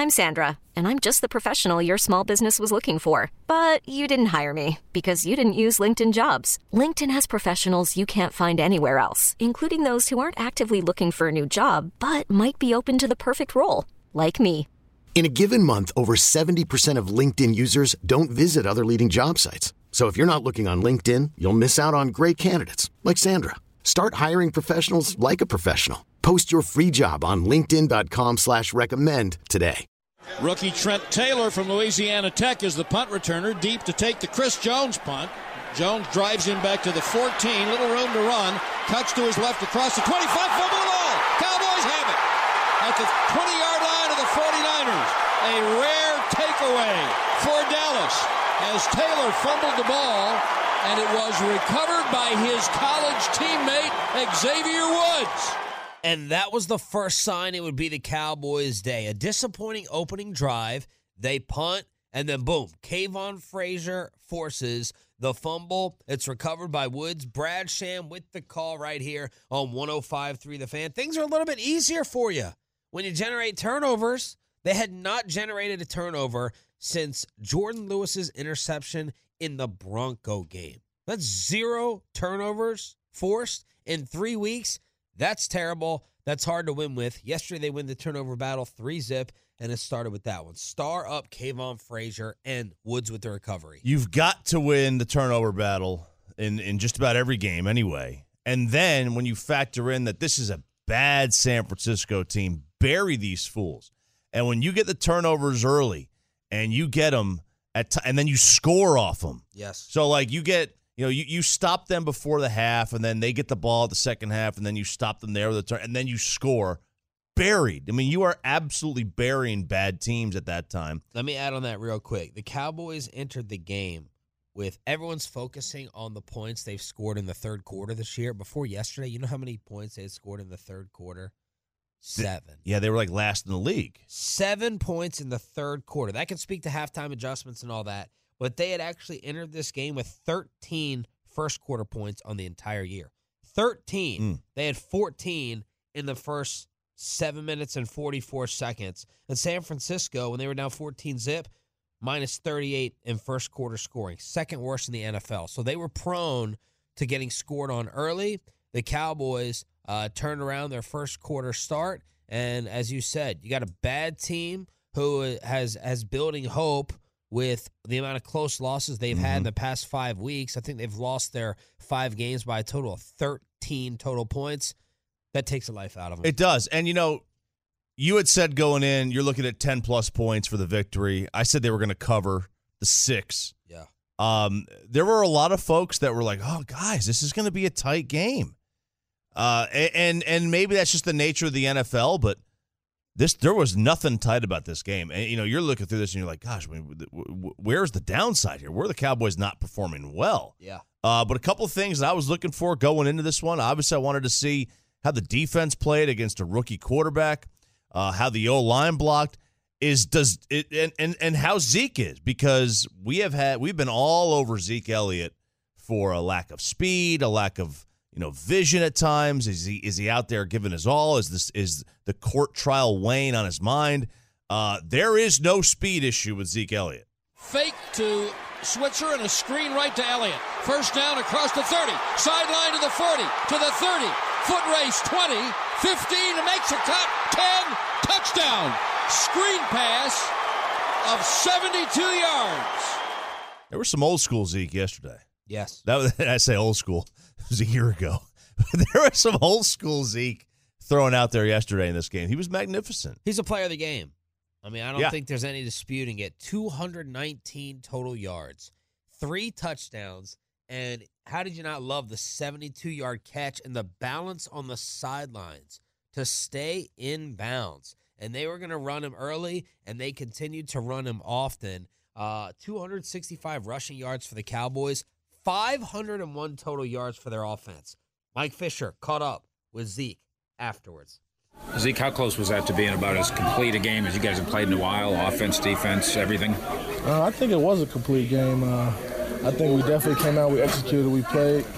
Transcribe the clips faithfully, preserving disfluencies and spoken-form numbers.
I'm Sandra, and I'm just the professional your small business was looking for. But you didn't hire me because you didn't use LinkedIn Jobs. LinkedIn has professionals you can't find anywhere else, including those who aren't actively looking for a new job, but might be open to the perfect role, like me. In a given month, over seventy percent of LinkedIn users don't visit other leading job sites. So if you're not looking on LinkedIn, you'll miss out on great candidates like Sandra. Start hiring professionals like a professional. Post your free job on linkedin dot com slash recommend today. Rookie Trent Taylor from Louisiana Tech is the punt returner, deep to take the Chris Jones punt. Jones drives him back to the fourteen, little room to run, cuts to his left across the twenty-five, fumble and all. Cowboys have it at the twenty-yard line of the forty-niners. A rare takeaway for Dallas as Taylor fumbled the ball, and it was recovered by his college teammate Xavier Woods. And that was the first sign it would be the Cowboys' day. A disappointing opening drive. They punt, and then boom, Kayvon Frazier forces the fumble. It's recovered by Woods. Brad Sham with the call right here on one oh five point three The Fan. Things are a little bit easier for you when you generate turnovers. They had not generated a turnover since Jordan Lewis's interception in the Bronco game. That's zero turnovers forced in three weeks. That's terrible. That's hard to win with. Yesterday, they win the turnover battle three zip, and it started with that one. Star up Kayvon Frazier and Woods with the recovery. You've got to win the turnover battle in, in just about every game anyway. And then when you factor in that this is a bad San Francisco team, bury these fools. And when you get the turnovers early and you get them, at t- and then you score off them. Yes. So, like, you get... You know, you, you stop them before the half, and then they get the ball at the second half, and then you stop them there with the turn, and then you score. Buried. I mean, you are absolutely burying bad teams at that time. Let me add on that real quick. The Cowboys entered the game with everyone's focusing on the points they've scored in the third quarter this year. Before yesterday, you know how many points they had scored in the third quarter? Seven. Yeah, they were like last in the league. Seven points in the third quarter. That can speak to halftime adjustments and all that. But they had actually entered this game with thirteen first-quarter points on the entire year. thirteen. Mm. They had fourteen in the first seven minutes and forty-four seconds. And San Francisco, when they were down fourteen zip, minus thirty-eight in first-quarter scoring. Second worst in the N F L. So they were prone to getting scored on early. The Cowboys uh, turned around their first-quarter start. And as you said, you got a bad team who has has building hope with the amount of close losses they've mm-hmm. had in the past five weeks. I think they've lost their five games by a total of thirteen total points. That takes the life out of them. It does. And, you know, you had said going in, you're looking at ten-plus points for the victory. I said they were going to cover the six. Yeah. Um, there were a lot of folks that were like, oh, guys, this is going to be a tight game. Uh, and and maybe that's just the nature of the N F L, but This there was nothing tight about this game. And, you know, you're looking through this and you're like, gosh, where's the downside here? Where are the Cowboys not performing well? Yeah. Uh, but a couple of things that I was looking for going into this one. Obviously, I wanted to see how the defense played against a rookie quarterback, uh, how the O-line blocked, is does it, and, and and how Zeke is, because we have had we've been all over Zeke Elliott for a lack of speed, a lack of You know, vision at times. Is he is he out there giving his all? Is this is the court trial weighing on his mind? Uh, there is no speed issue with Zeke Elliott. Fake to Switzer and a screen right to Elliott. First down across the thirty. Sideline to the forty. To the thirty. Foot race twenty. fifteen. Makes a cut. ten. Touchdown. Screen pass of seventy-two yards. There was some old school Zeke yesterday. Yes. That was, I say old school. It was a year ago. There was some old school Zeke thrown out there yesterday in this game. He was magnificent. He's a player of the game. I mean, I don't yeah. think there's any disputing it. two hundred nineteen total yards, three touchdowns, and how did you not love the seventy-two-yard catch and the balance on the sidelines to stay in bounds? And they were going to run him early, and they continued to run him often. Uh, two hundred sixty-five rushing yards for the Cowboys, five hundred one total yards for their offense. Mike Fisher caught up with Zeke afterwards. Zeke, how close was that to being about as complete a game as you guys have played in a while? Offense, defense, everything? Uh, I think it was a complete game. Uh, I think we definitely came out, we executed, we played.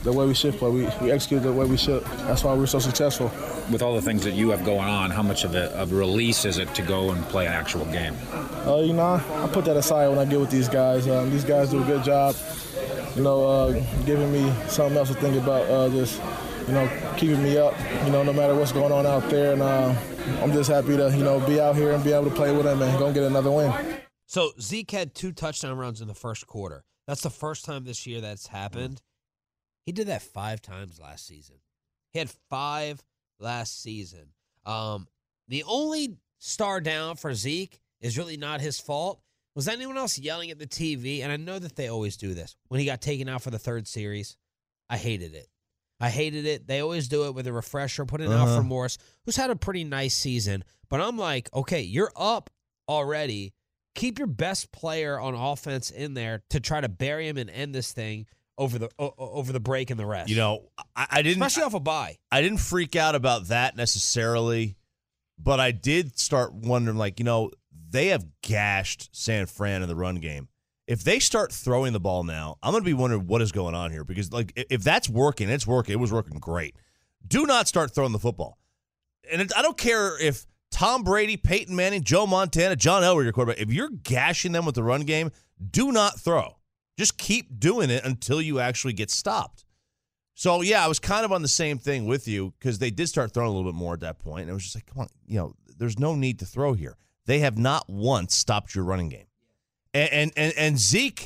the way we should play. We, we executed the way we should. That's why we're so successful. With all the things that you have going on, how much of a, of a release is it to go and play an actual game? Uh, you know, I, I put that aside when I get with these guys. Um, these guys do a good job, you know, uh, giving me something else to think about, uh, just, you know, keeping me up, you know, no matter what's going on out there. And uh, I'm just happy to, you know, be out here and be able to play with them and go get another win. So Zeke had two touchdown runs in the first quarter. That's the first time this year that's happened. He did that five times last season. He had five last season. Um, the only star down for Zeke is really not his fault. Was anyone else yelling at the T V? And I know that they always do this. When he got taken out for the third series, I hated it. I hated it. They always do it with a refresher, put it uh-huh. out for Morris, who's had a pretty nice season. But I'm like, okay, you're up already. Keep your best player on offense in there to try to bury him and end this thing over the o- over the break and the rest. You know, I, I didn't especially off a bye. I didn't freak out about that necessarily, but I did start wondering, like, you know, they have gashed San Fran in the run game. If they start throwing the ball now, I'm going to be wondering what is going on here because, like, if that's working, it's working. It was working great. Do not start throwing the football. And it, I don't care if Tom Brady, Peyton Manning, Joe Montana, John Elway, your quarterback, if you're gashing them with the run game, do not throw. Just keep doing it until you actually get stopped. So, yeah, I was kind of on the same thing with you because they did start throwing a little bit more at that point. And it was just like, come on, you know, there's no need to throw here. They have not once stopped your running game. And and and, and Zeke,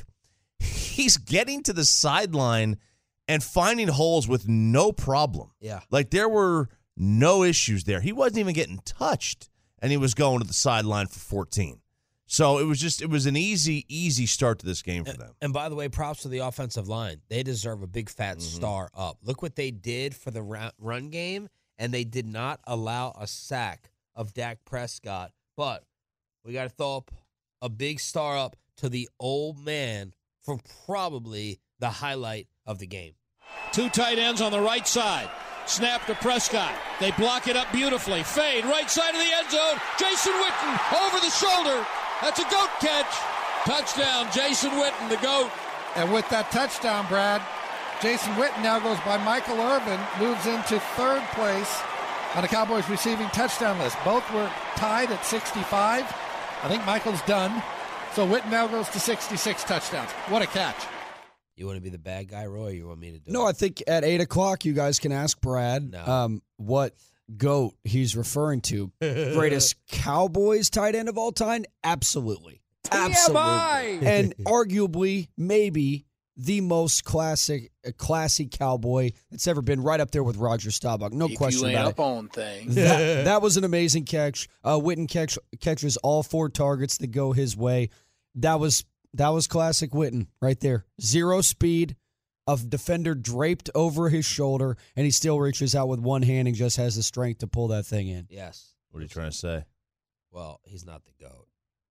he's getting to the sideline and finding holes with no problem. Yeah. Like there were no issues there. He wasn't even getting touched, and he was going to the sideline for fourteen. So it was just, it was an easy, easy start to this game for them. And, and by the way, props to the offensive line. They deserve a big fat mm-hmm. star up. Look what they did for the run game, and they did not allow a sack of Dak Prescott. But we got to throw up a big star up to the old man for probably the highlight of the game. Two tight ends on the right side. Snap to Prescott. They block it up beautifully. Fade, right side of the end zone. Jason Witten over the shoulder. That's a goat catch. Touchdown, Jason Witten, the goat. And with that touchdown, Brad, Jason Witten now goes by Michael Irvin, moves into third place on the Cowboys receiving touchdown list. Both were tied at sixty-five. I think Michael's done. So Witten now goes to sixty-six touchdowns. What a catch. You want to be the bad guy, Roy, or you want me to do no, it? No, I think at eight o'clock you guys can ask Brad no. um, what GOAT he's referring to. Greatest Cowboys tight end of all time? Absolutely. Absolutely. And arguably, maybe the most classic, uh, classy Cowboy that's ever been, right up there with Roger Staubach. No if question you ain't about up it. on things. That, that was an amazing catch. Uh, Witten catch, catches all four targets that go his way. That was that was classic Witten right there. Zero speed, a defender draped over his shoulder, and he still reaches out with one hand and just has the strength to pull that thing in. Yes. What are you trying to say? Well, he's not the GOAT.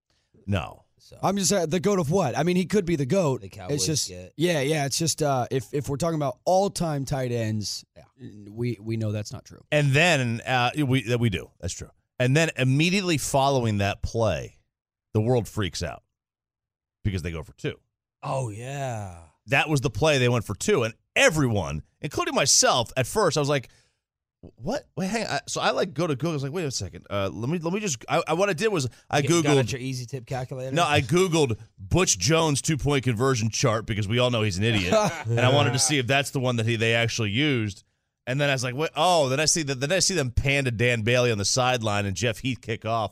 No. So. I'm just uh, the GOAT of what? I mean, he could be the GOAT. The Cowboys it's just, get. Yeah, yeah. It's just uh, if if we're talking about all-time tight ends, yeah. we we know that's not true. And then uh, we that we do. That's true. And then immediately following that play, the world freaks out because they go for two. Oh yeah. That was the play they went for two, and everyone, including myself, at first I was like, "What? Wait, hang on." So I like go to Google. I was like, "Wait a second. Uh, let me let me just." I, I, what I did was I you googled. Got out your easy tip calculator. No, I googled Butch Jones two point conversion chart because we all know he's an idiot, and I wanted to see if that's the one that he they actually used. And then I was like, "What? Oh!" Then I see that. Then I see them pan to Dan Bailey on the sideline and Jeff Heath kick off.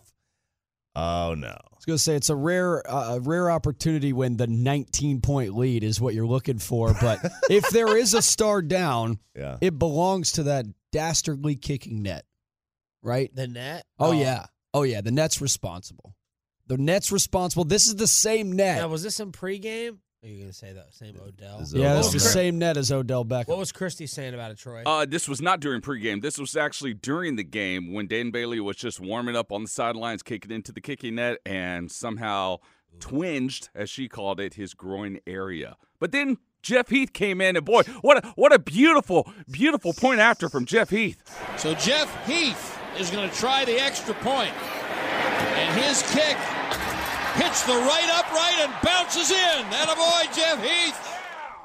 Oh no. I was going to say it's a rare uh, a rare opportunity when the nineteen-point lead is what you're looking for. But if there is a star down, yeah. it belongs to that dastardly kicking net, right? The net? Oh, oh, yeah. Oh, yeah. The net's responsible. The net's responsible. This is the same net. Now, was this in pregame? Are you going to say that same Odell? Yeah, this is the same net as Odell Beckham. What was Christy saying about it, Troy? Uh, this was not during pregame. This was actually during the game when Dan Bailey was just warming up on the sidelines, kicking into the kicking net, and somehow twinged, as she called it, his groin area. But then Jeff Heath came in, and boy, what a, what a beautiful, beautiful point after from Jeff Heath. So Jeff Heath is going to try the extra point, and his kick hits the right upright and bounces in. Attaboy, Jeff Heath.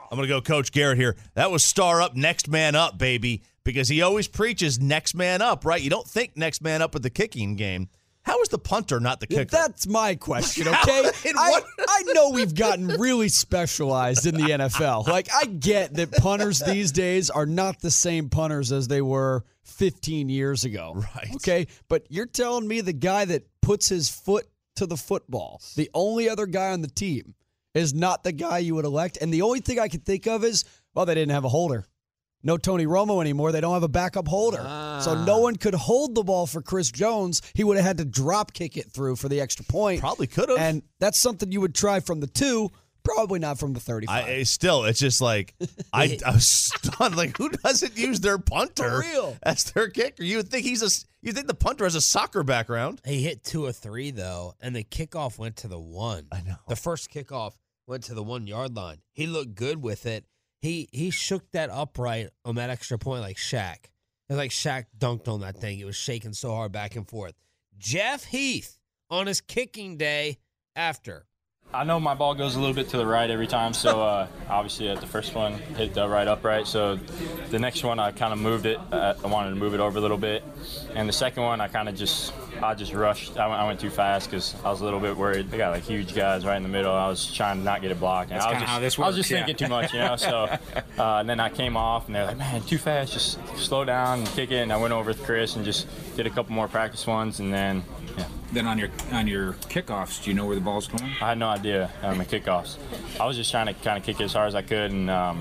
I'm going to go Coach Garrett here. That was star up, next man up, baby, because he always preaches next man up, right? You don't think next man up with the kicking game. How is the punter not the kicker? That's my question, okay? I, I know we've gotten really specialized in the N F L. Like, I get that punters these days are not the same punters as they were fifteen years ago. Right. Okay? But you're telling me the guy that puts his foot to the football, the only other guy on the team, is not the guy you would elect? And the only thing I can think of is, well, they didn't have a holder. No Tony Romo anymore. They don't have a backup holder. Ah. So no one could hold the ball for Chris Jones. He would have had to drop kick it through for the extra point. Probably could have. And that's something you would try from the two, probably not from the thirty-five. I, still, it's just like, I, I was stunned. Like, who doesn't use their punter For real. as their kicker? You would think he's a, you think the punter has a soccer background. He hit two or three, though, and the kickoff went to the one. I know. The first kickoff went to the one-yard line. He looked good with it. He he shook that upright on that extra point like Shaq. It was like Shaq dunked on that thing. It was shaking so hard back and forth. Jeff Heath on his kicking day after. I know my ball goes a little bit to the right every time, so uh, obviously at the first one, hit the right upright. So the next one, I kind of moved it. Uh, I wanted to move it over a little bit. And the second one, I kind of just, I just rushed. I went, I went too fast because I was a little bit worried. They got like huge guys right in the middle. I was trying to not get it blocked. And That's I was kind of just, how this I was works, just yeah. thinking too much, you know. So uh, and then I came off, and they're like, man, too fast. Just slow down and kick it. And I went over with Chris and just did a couple more practice ones, and then, yeah. Then on your on your kickoffs, do you know where the ball's going? I had no idea on the kickoffs. I was just trying to kind of kick it as hard as I could, and um,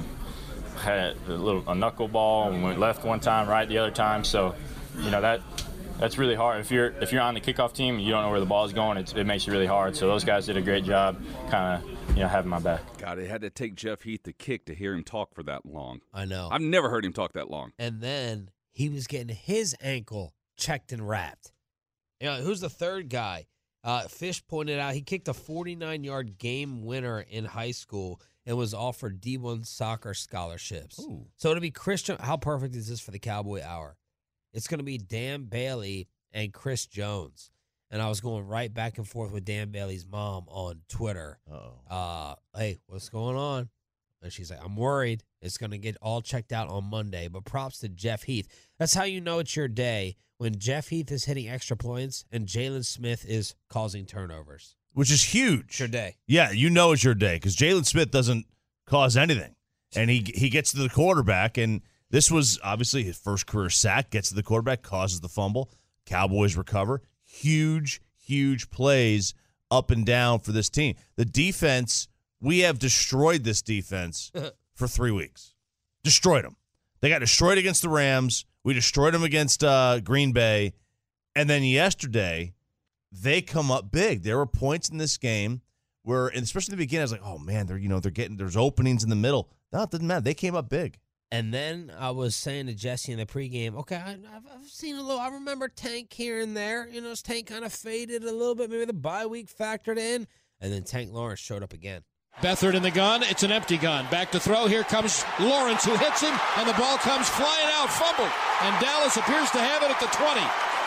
had a little a knuckleball and went left one time, right the other time. So, you know that that's really hard. If you're if you're on the kickoff team, and you don't know where the ball is going. It's, it makes it really hard. So those guys did a great job, kind of you know having my back. God, it had to take Jeff Heath to kick to hear him talk for that long. I know. I've never heard him talk that long. And then he was getting his ankle checked and wrapped. You know, who's the third guy? Uh, Fish pointed out he kicked a forty-nine-yard game winner in high school and was offered D one soccer scholarships. Ooh. So it'll be Christian. How perfect is this for the Cowboy Hour? It's going to be Dan Bailey and Chris Jones. And I was going right back and forth with Dan Bailey's mom on Twitter. Uh-oh. Uh, hey, what's going on? And she's like, I'm worried. It's going to get all checked out on Monday. But props to Jeff Heath. That's how you know it's your day, when Jeff Heath is hitting extra points and Jalen Smith is causing turnovers. Which is huge. It's your day. Yeah, you know it's your day because Jalen Smith doesn't cause anything. And he he gets to the quarterback, and this was obviously his first career sack, gets to the quarterback, causes the fumble. Cowboys recover. Huge, huge plays up and down for this team. The defense, we have destroyed this defense for three weeks. Destroyed them. They got destroyed against the Rams. We destroyed them against uh, Green Bay. And then yesterday, they come up big. There were points in this game where, and especially in the beginning, I was like, oh, man, they're, you know, they're getting, there's openings in the middle. No, it doesn't matter. They came up big. And then I was saying to Jesse in the pregame, okay, I, I've, I've seen a little, I remember Tank here and there. You know, his Tank kind of faded a little bit. Maybe the bye week factored in. And then Tank Lawrence showed up again. Beathard in the gun. It's an empty gun. Back to throw. Here comes Lawrence, who hits him, and the ball comes flying out, fumbled. And Dallas appears to have it at the twenty.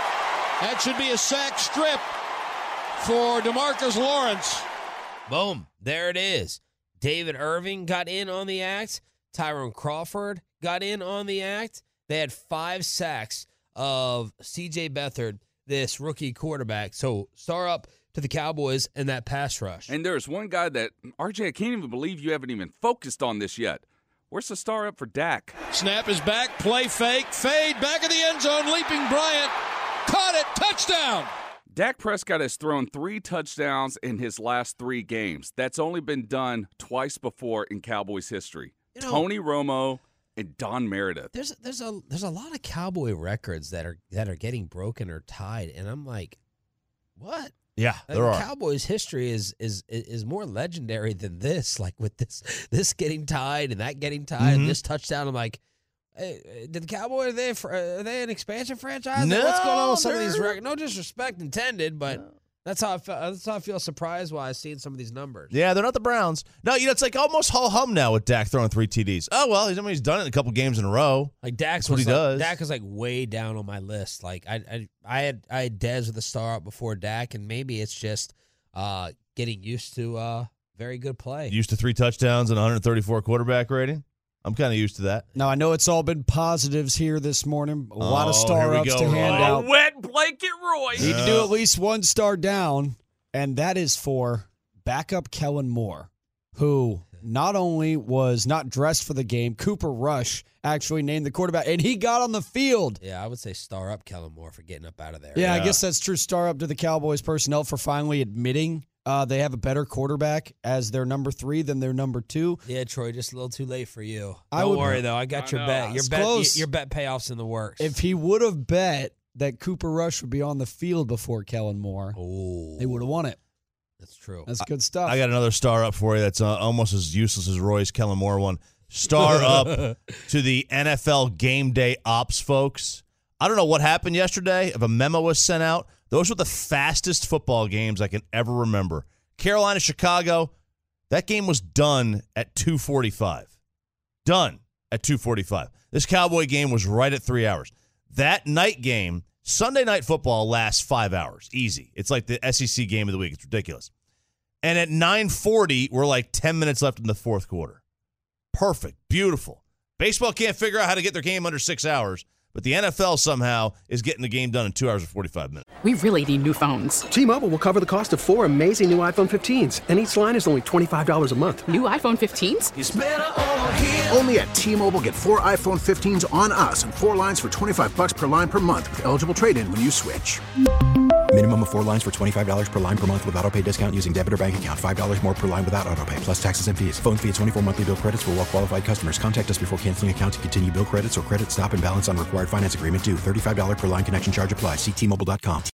That should be a sack strip for DeMarcus Lawrence. Boom. There it is. David Irving got in on the act. Tyrone Crawford got in on the act. They had five sacks of C J Beathard, this rookie quarterback. So star up to the Cowboys in that pass rush. And there's one guy that, R J, I can't even believe you haven't even focused on this yet. Where's the star up for Dak? Snap is back, play fake, fade, back of the end zone, leaping Bryant. Caught it, touchdown! Dak Prescott has thrown three touchdowns in his last three games. That's only been done twice before in Cowboys history. You know, Tony Romo and Don Meredith. There's there's a there's a lot of Cowboy records that are that are getting broken or tied, and I'm like, what? Yeah, there like, are. Cowboys history is is is more legendary than this. Like with this this getting tied and that getting tied Mm-hmm. and this touchdown. I'm like, hey, did the Cowboys are they are they an expansion franchise? No, What's going on with some of they're- these records? No disrespect intended, but that's how I feel. That's how I feel surprised while I seen some of these numbers. Yeah, they're not the Browns. No, you know, it's like almost ho-hum now with Dak throwing three T Ds. Oh, well, he's, I mean, he's done it in a couple games in a row. Like Dak's That's what was he like, does. Dak is like way down on my list. Like I, I, I had I had Dez with a star up before Dak, and maybe it's just uh, getting used to uh, Very good play. Used to three touchdowns and one thirty-four quarterback rating. I'm kind of used to that. Now, I know it's all been positives here this morning. A lot Oh, of star here we ups go, to hand Roy. out. Wet blanket Roy. Need to do at least one star down, and that is for backup Kellen Moore, who not only was not dressed for the game, Cooper Rush actually named the quarterback, and he got on the field. Yeah, I would say star up Kellen Moore for getting up out of there. Yeah, Yeah. I guess that's true. Star up to the Cowboys personnel for finally admitting uh, they have a better quarterback as their number three than their number two. Yeah, Troy, just a little too late for you. I Don't would- worry though, I got I your know. bet. Your It's bet, close. your bet payoffs in the works. If he would have bet that Cooper Rush would be on the field before Kellen Moore, oh, they would have won it. That's true. That's good stuff. I got another star up for you that's uh, almost as useless as Roy's Kellen Moore one. Star up to the N F L game day ops folks. I don't know what happened yesterday. If a memo was sent out, those were the fastest football games I can ever remember. Carolina, Chicago, that game was done at two forty-five. Done at two forty-five. This Cowboy game was right at three hours. That night game, Sunday Night Football lasts five hours. Easy. It's like the S E C game of the week. It's ridiculous. And at nine forty, we're like ten minutes left in the fourth quarter. Perfect. Beautiful. Baseball can't figure out how to get their game under six hours, but the N F L somehow is getting the game done in two hours and forty-five minutes. We really need new phones. T-Mobile will cover the cost of four amazing new iPhone fifteens, and each line is only twenty-five dollars a month. New iPhone fifteens? It's better over here. Only at T-Mobile, get four iPhone fifteens on us and four lines for twenty-five dollars per line per month with eligible trade-in when you switch. Minimum of four lines for twenty-five dollars per line per month with autopay discount using debit or bank account. five dollars more per line without autopay, plus taxes and fees. Phone fee at twenty-four monthly bill credits for well-qualified customers. Contact us before canceling account to continue bill credits or credit stop and balance on required finance agreement due. thirty-five dollars per line connection charge applies. See T Mobile dot com.